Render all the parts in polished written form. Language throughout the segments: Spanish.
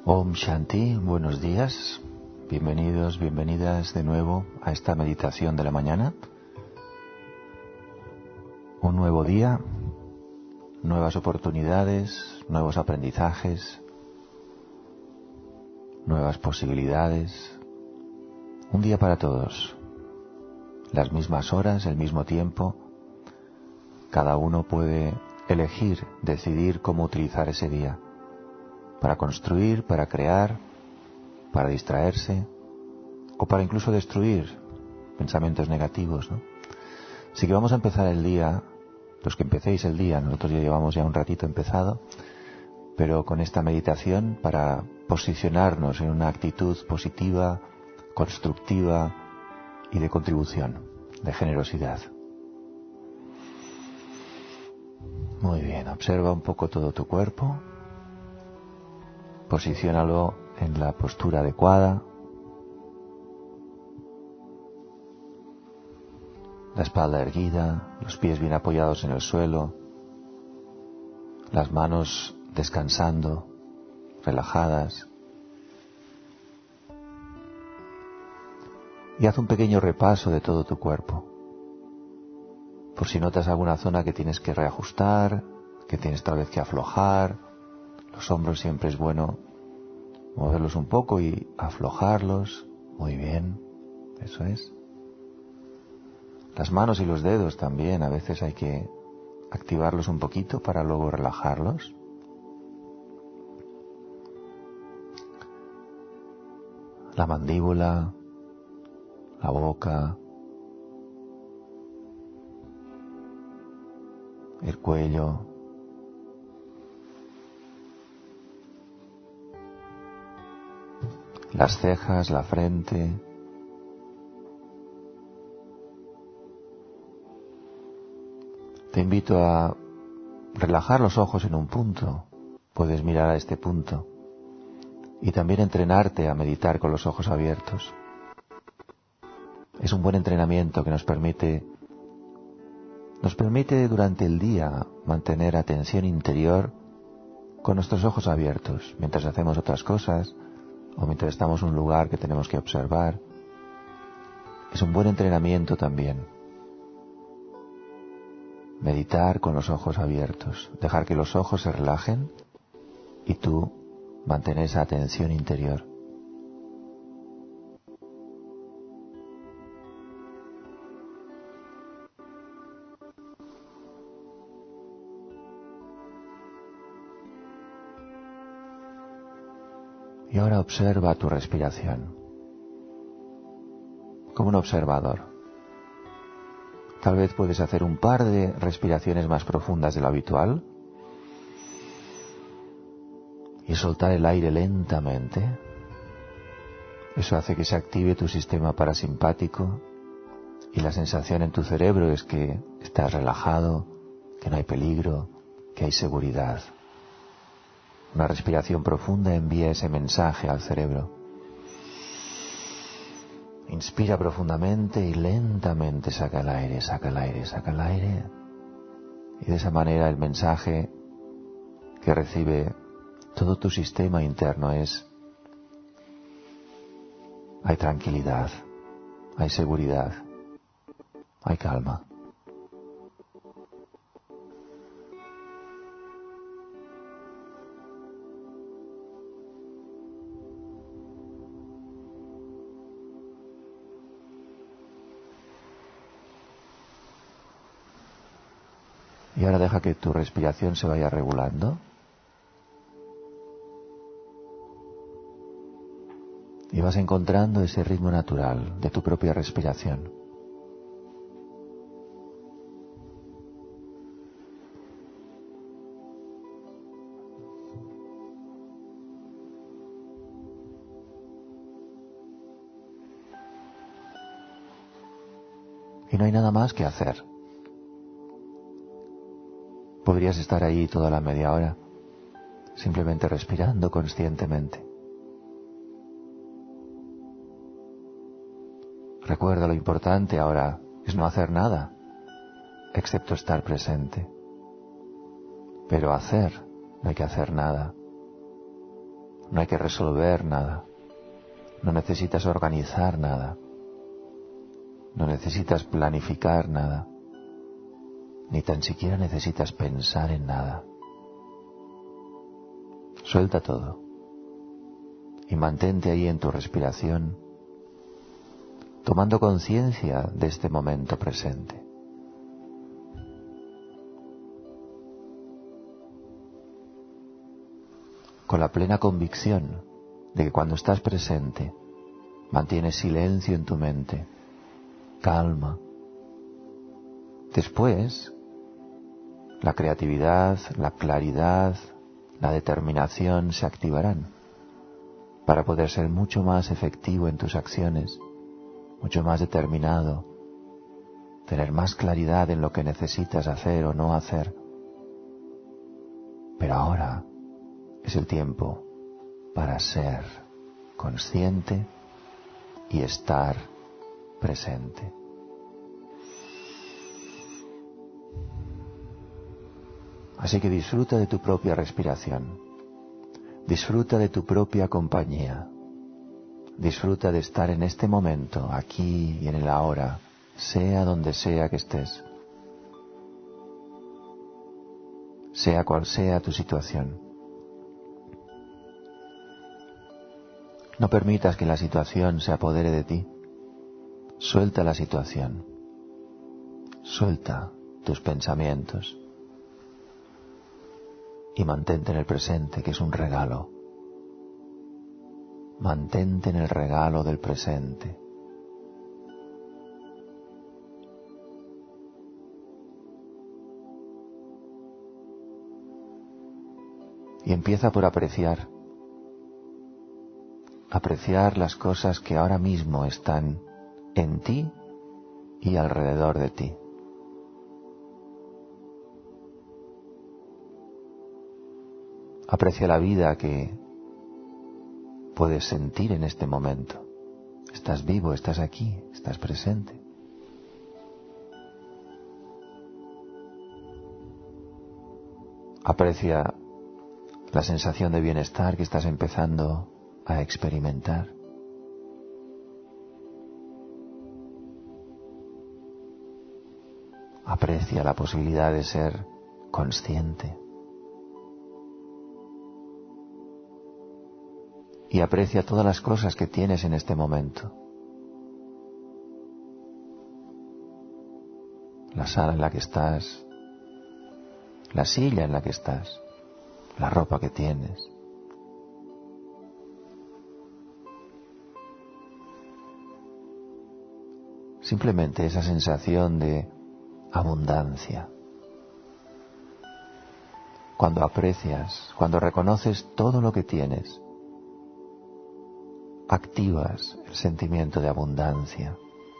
Om Shanti, buenos días, bienvenidos, bienvenidas de nuevo a esta meditación de la mañana. Un nuevo día, nuevas oportunidades, nuevos aprendizajes, nuevas posibilidades. Un día para todos, las mismas horas, el mismo tiempo. Cada uno puede elegir, decidir cómo utilizar ese día. Para construir, para crear, para distraerse o para incluso destruir pensamientos negativos, ¿no? Así que vamos a empezar el día, los que empecéis el día, nosotros ya llevamos un ratito empezado, pero con esta meditación para posicionarnos en una actitud positiva, constructiva y de contribución, de generosidad. Muy bien, observa un poco todo tu cuerpo. Posiciónalo en la postura adecuada. La espalda erguida, los pies bien apoyados en el suelo, las manos descansando, relajadas. Y haz un pequeño repaso de todo tu cuerpo. Por si notas alguna zona que tienes que reajustar, que tienes tal vez que aflojar. Los hombros siempre es bueno moverlos un poco y aflojarlos. Muy bien, eso es. Las manos y los dedos también, a veces hay que activarlos un poquito para luego relajarlos. La mandíbula, la boca, el cuello. Las cejas, la frente. Te invito a relajar los ojos en un punto. Puedes mirar a este punto. Y también entrenarte a meditar con los ojos abiertos. Es un buen entrenamiento que nos permite durante el día mantener atención interior con nuestros ojos abiertos, mientras hacemos otras cosas o mientras estamos en un lugar que tenemos que observar. Es un buen entrenamiento también. Meditar con los ojos abiertos, dejar que los ojos se relajen y tú mantener esa atención interior. Y ahora observa tu respiración, como un observador. Tal vez puedes hacer un par de respiraciones más profundas de lo habitual y soltar el aire lentamente. Eso hace que se active tu sistema parasimpático y la sensación en tu cerebro es que estás relajado, que no hay peligro, que hay seguridad. Una respiración profunda envía ese mensaje al cerebro. Inspira profundamente y lentamente saca el aire, saca el aire, saca el aire. Y de esa manera el mensaje que recibe todo tu sistema interno es: hay tranquilidad, hay seguridad, hay calma. Y ahora deja que tu respiración se vaya regulando. Y vas encontrando ese ritmo natural de tu propia respiración. Y no hay nada más que hacer. Podrías estar ahí toda la media hora, simplemente respirando conscientemente. Recuerda, lo importante ahora es no hacer nada, excepto estar presente. Pero hacer, no hay que hacer nada. No hay que resolver nada. No necesitas organizar nada. No necesitas planificar nada. Ni tan siquiera necesitas pensar en nada. Suelta todo y mantente ahí en tu respiración, tomando conciencia de este momento presente. Con la plena convicción de que cuando estás presente, mantienes silencio en tu mente, calma. Después, la creatividad, la claridad, la determinación se activarán para poder ser mucho más efectivo en tus acciones, mucho más determinado, tener más claridad en lo que necesitas hacer o no hacer. Pero ahora es el tiempo para ser consciente y estar presente. Así que disfruta de tu propia respiración, disfruta de tu propia compañía, disfruta de estar en este momento, aquí y en el ahora, sea donde sea que estés, sea cual sea tu situación. No permitas que la situación se apodere de ti. Suelta la situación, suelta tus pensamientos y mantente en el presente, que es un regalo. Mantente en el regalo del presente. Y empieza por apreciar las cosas que ahora mismo están en ti y alrededor de ti. Aprecia la vida que puedes sentir en este momento. Estás vivo, estás aquí, estás presente. Aprecia la sensación de bienestar que estás empezando a experimentar. Aprecia la posibilidad de ser consciente. Y aprecia todas las cosas que tienes en este momento. La sala en la que estás, la silla en la que estás, la ropa que tienes. Simplemente esa sensación de abundancia. Cuando aprecias, cuando reconoces todo lo que tienes, activas el sentimiento de abundancia.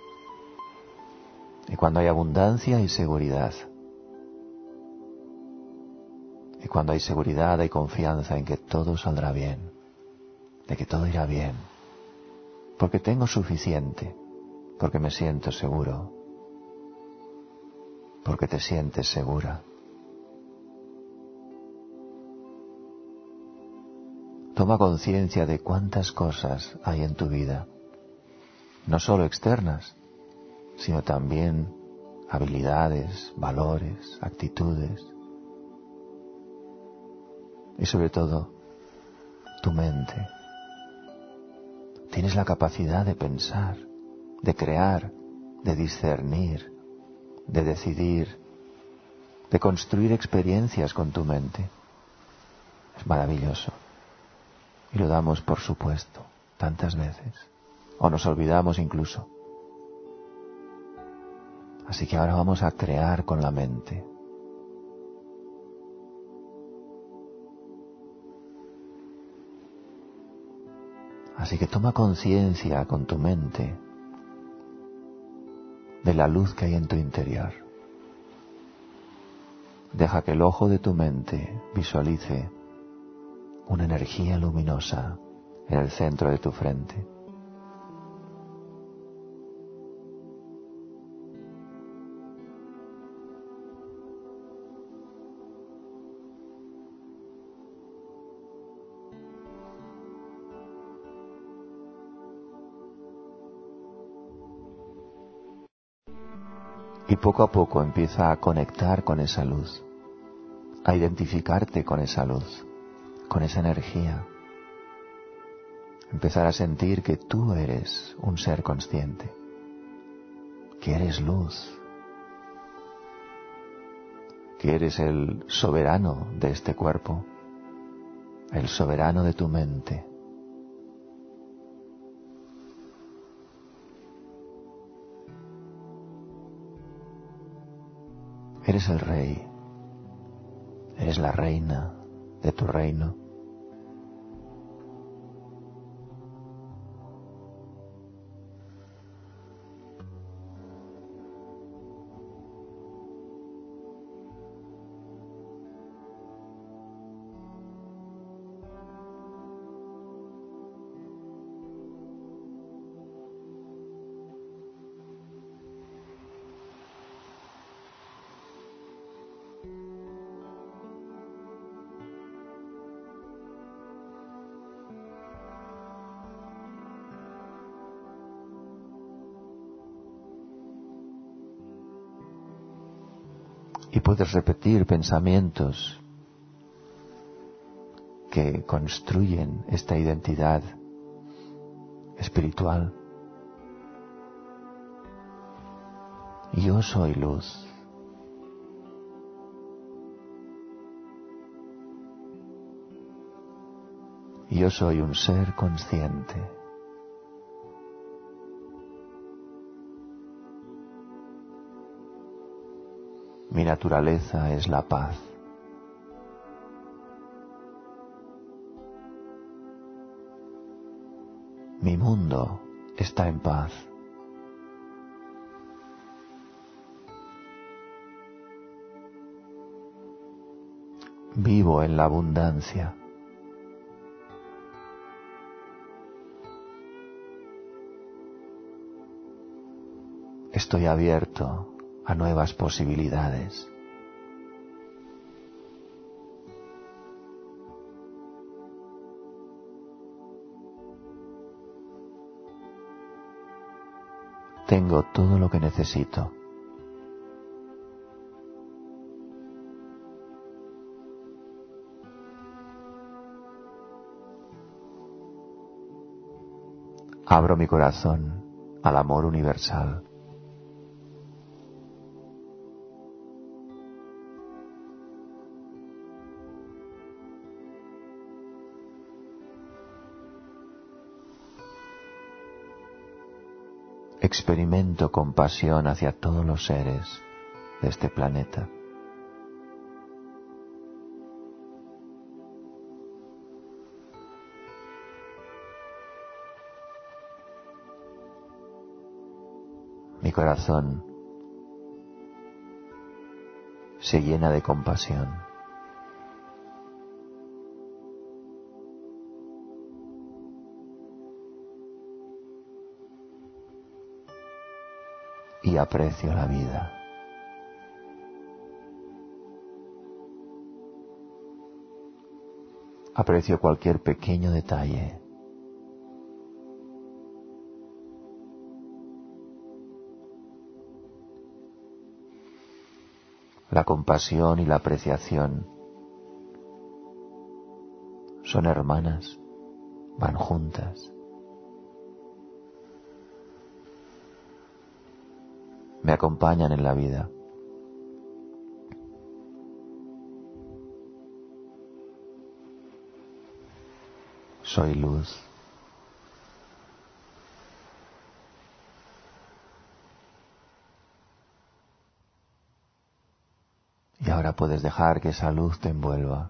Y cuando hay abundancia hay seguridad. Y cuando hay seguridad hay confianza en que todo saldrá bien, de que todo irá bien, porque tengo suficiente, porque me siento seguro, porque te sientes segura. Toma conciencia de cuántas cosas hay en tu vida, no solo externas, sino también habilidades, valores, actitudes y sobre todo tu mente. Tienes la capacidad de pensar, de crear, de discernir, de decidir, de construir experiencias con tu mente. Es maravilloso. Y lo damos por supuesto tantas veces, o nos olvidamos incluso. Así que ahora vamos a crear con la mente. Así que toma conciencia con tu mente de la luz que hay en tu interior. Deja que el ojo de tu mente visualice una energía luminosa en el centro de tu frente. Y poco a poco empieza a conectar con esa luz, a identificarte con esa luz, con esa energía. Empezar a sentir que tú eres un ser consciente, que eres luz, que eres el soberano de este cuerpo, el soberano de tu mente. Eres el rey, eres la reina de tu reino. Y puedes repetir pensamientos que construyen esta identidad espiritual. Yo soy luz. Yo soy un ser consciente. Mi naturaleza es la paz. Mi mundo está en paz. Vivo en la abundancia. Estoy abierto a nuevas posibilidades. Tengo todo lo que necesito. Abro mi corazón al amor universal. Experimento compasión hacia todos los seres de este planeta. Mi corazón se llena de compasión. Y aprecio la vida. Aprecio cualquier pequeño detalle. La compasión y la apreciación son hermanas, van juntas. Me acompañan en la vida. Soy luz. Y ahora puedes dejar que esa luz te envuelva.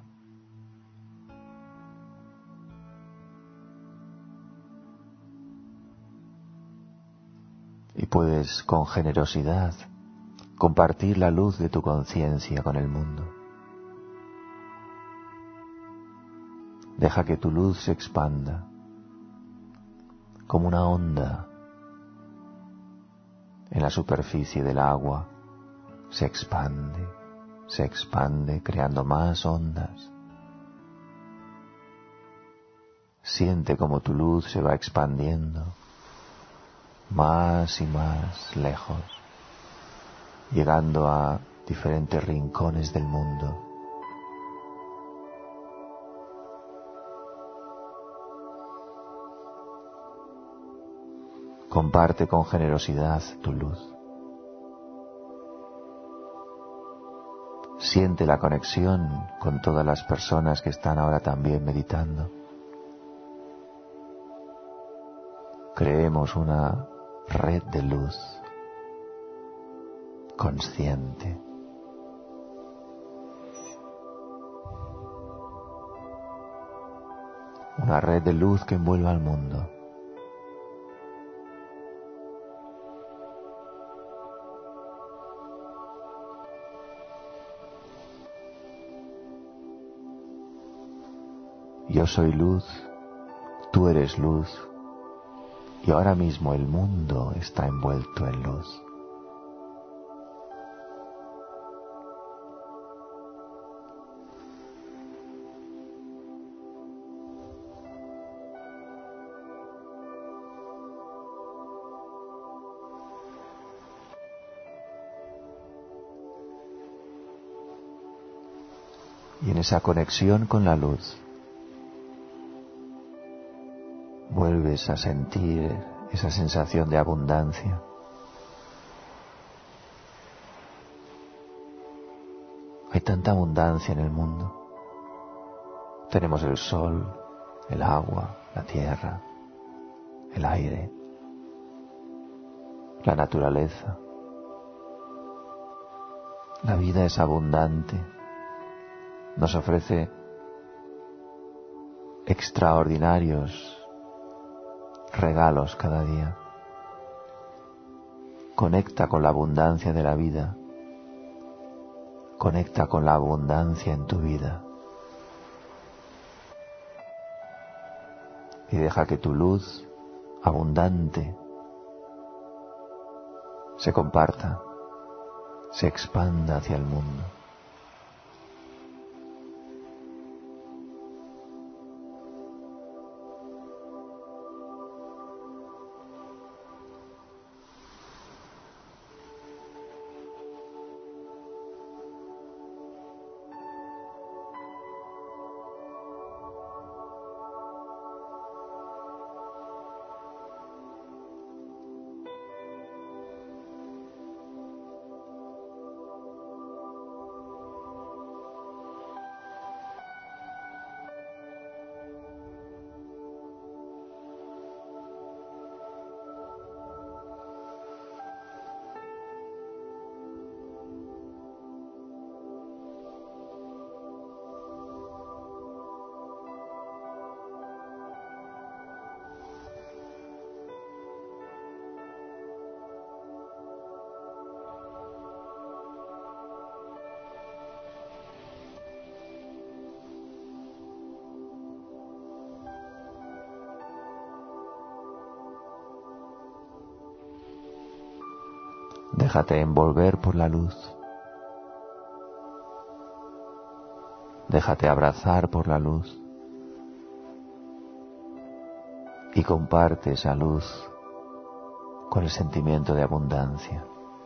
Y puedes, con generosidad, compartir la luz de tu conciencia con el mundo. Deja que tu luz se expanda como una onda en la superficie del agua. Se expande, creando más ondas. Siente como tu luz se va expandiendo más y más lejos, llegando a diferentes rincones del mundo. Comparte con generosidad tu luz. Siente la conexión con todas las personas que están ahora también meditando. Creemos una red de luz consciente. Una red de luz que envuelva al mundo. Yo soy luz, tú eres luz, y ahora mismo el mundo está envuelto en luz. Y en esa conexión con la luz, vuelves a sentir esa sensación de abundancia. Hay tanta abundancia en el mundo. Tenemos el sol, el agua, la tierra, el aire, la naturaleza. La vida es abundante. Nos ofrece extraordinarios regalos cada día. Conecta con la abundancia de la vida. Conecta con la abundancia en tu vida. Y deja que tu luz abundante se comparta, se expanda hacia el mundo. Déjate envolver por la luz. Déjate abrazar por la luz. Y comparte esa luz con el sentimiento de abundancia.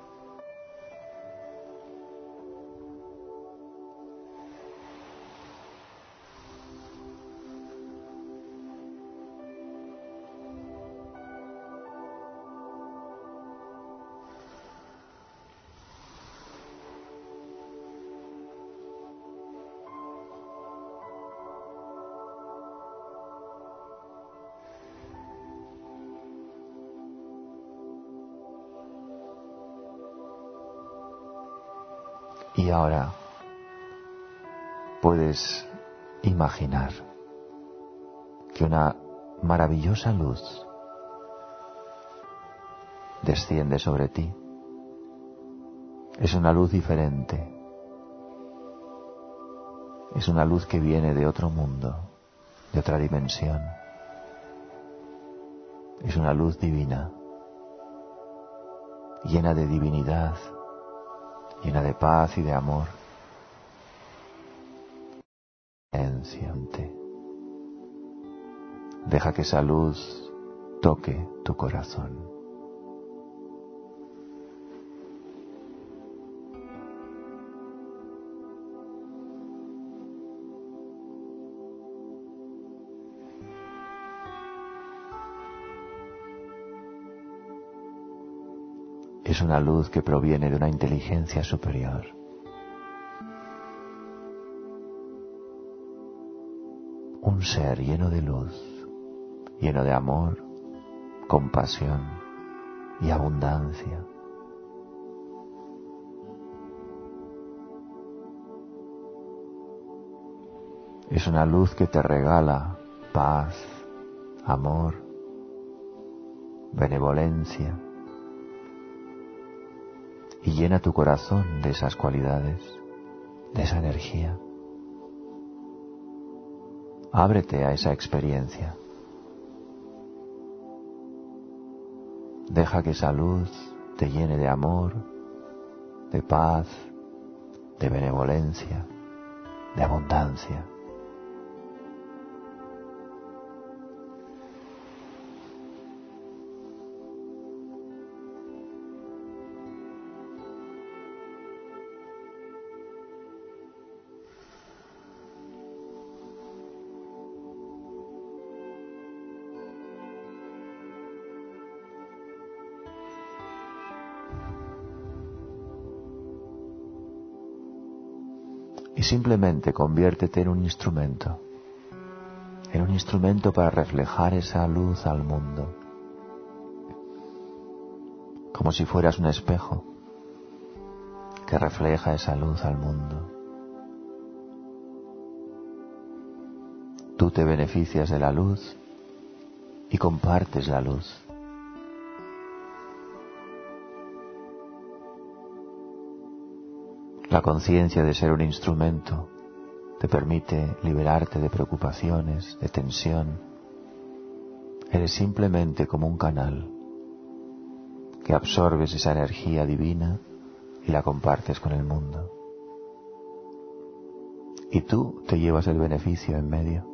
Y ahora puedes imaginar que una maravillosa luz desciende sobre ti. Es una luz diferente. Es una luz que viene de otro mundo, de otra dimensión. Es una luz divina, llena de divinidad, llena de paz y de amor. Deja que esa luz toque tu corazón. Es una luz que proviene de una inteligencia superior. Un ser lleno de luz, lleno de amor, compasión y abundancia. Es una luz que te regala paz, amor, benevolencia y llena tu corazón de esas cualidades, de esa energía. Ábrete a esa experiencia. Deja que esa luz te llene de amor, de paz, de benevolencia, de abundancia. Y simplemente conviértete en un instrumento para reflejar esa luz al mundo, como si fueras un espejo que refleja esa luz al mundo. Tú te beneficias de la luz y compartes la luz. La conciencia de ser un instrumento te permite liberarte de preocupaciones, de tensión. Eres simplemente como un canal que absorbes esa energía divina y la compartes con el mundo. Y tú te llevas el beneficio en medio.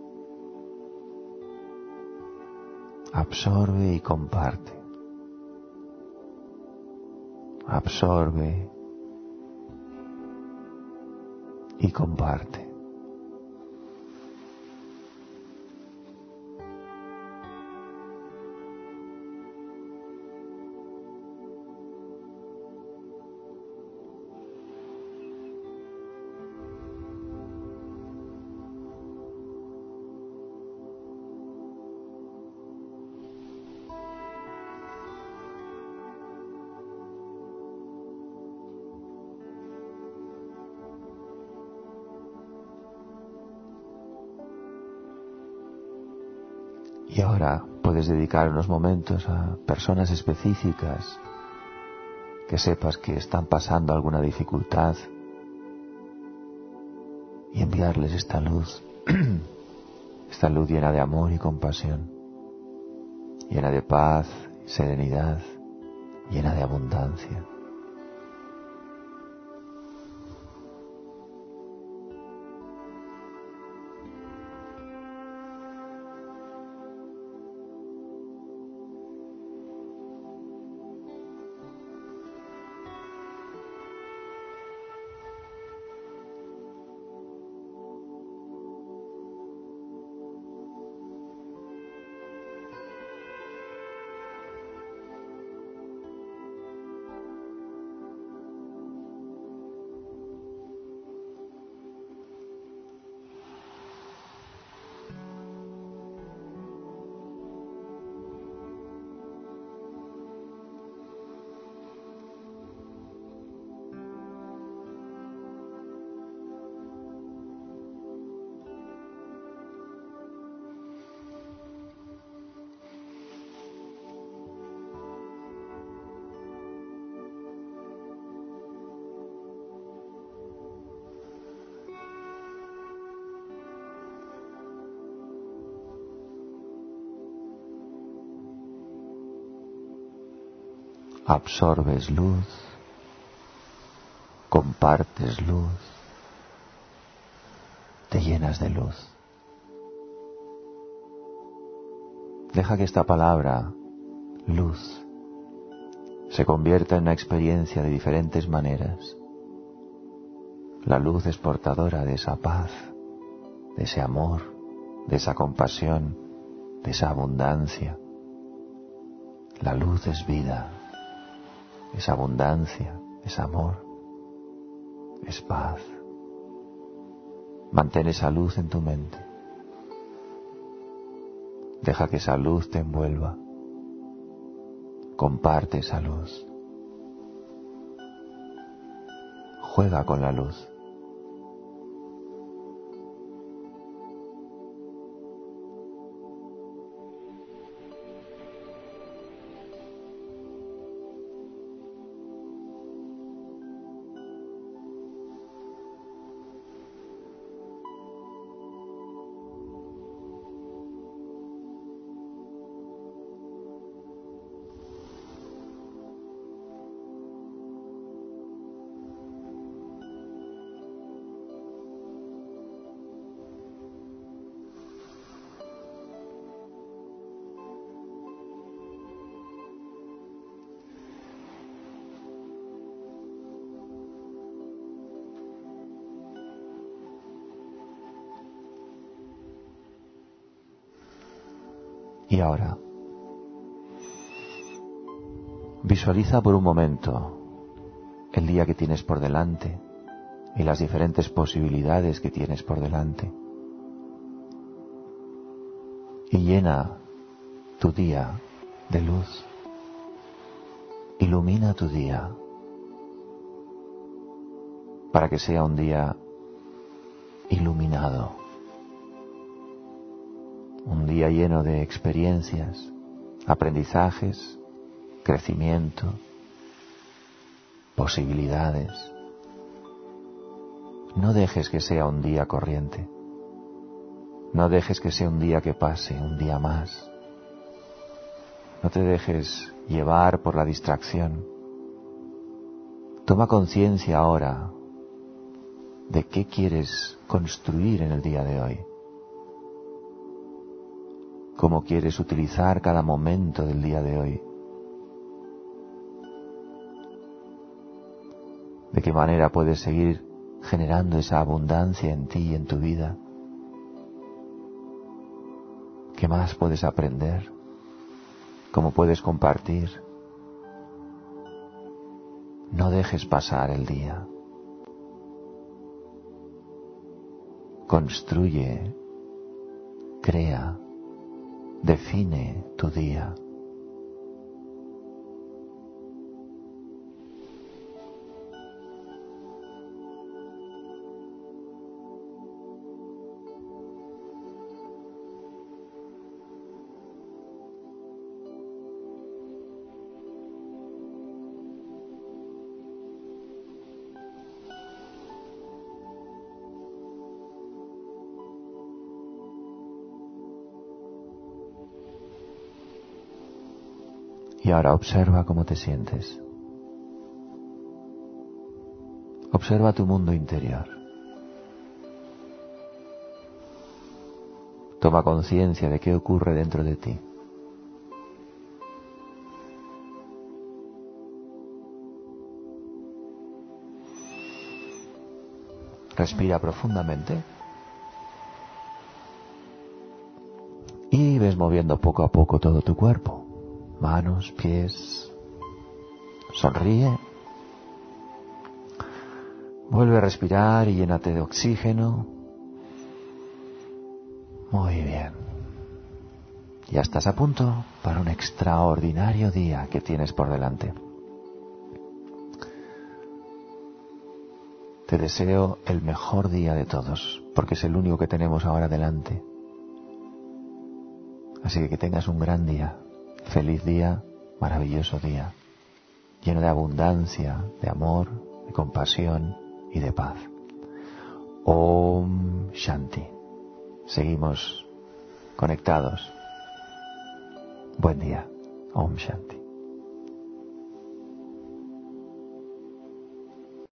Absorbe y comparte. Absorbe y comparte. Y ahora puedes dedicar unos momentos a personas específicas que sepas que están pasando alguna dificultad y enviarles esta luz, esta luz llena de amor y compasión, llena de paz, serenidad, llena de abundancia. Absorbes luz, compartes luz, te llenas de luz. Deja que esta palabra, luz, se convierta en una experiencia de diferentes maneras. La luz es portadora de esa paz, de ese amor, de esa compasión, de esa abundancia. La luz es vida. es abundancia, es amor, es paz. Mantén esa luz en tu mente. Deja que esa luz te envuelva. Comparte esa luz. Juega con la luz. Y ahora, visualiza por un momento el día que tienes por delante y las diferentes posibilidades que tienes por delante. Y llena tu día de luz. Ilumina tu día para que sea un día iluminado. Un día lleno de experiencias, aprendizajes, crecimiento, posibilidades. No dejes que sea un día corriente. No dejes que sea un día que pase, un día más. No te dejes llevar por la distracción. Toma conciencia ahora de qué quieres construir en el día de hoy. Cómo quieres utilizar cada momento del día de hoy. De qué manera puedes seguir generando esa abundancia en ti y en tu vida. ¿Qué más puedes aprender? ¿Cómo puedes compartir? No dejes pasar el día. Construye, crea, define tu día. Y ahora observa cómo te sientes. Observa tu mundo interior. Toma conciencia de qué ocurre dentro de ti. Respira profundamente. Y ves moviendo poco a poco todo tu cuerpo. Manos, pies. Sonríe. Vuelve a respirar y llénate de oxígeno. Muy bien. Ya estás a punto para un extraordinario día que tienes por delante. Te deseo el mejor día de todos, porque es el único que tenemos ahora delante. Así que tengas un gran día, feliz día, maravilloso día, lleno de abundancia, de amor, de compasión y de paz. Om Shanti. Seguimos conectados. Buen día. Om Shanti.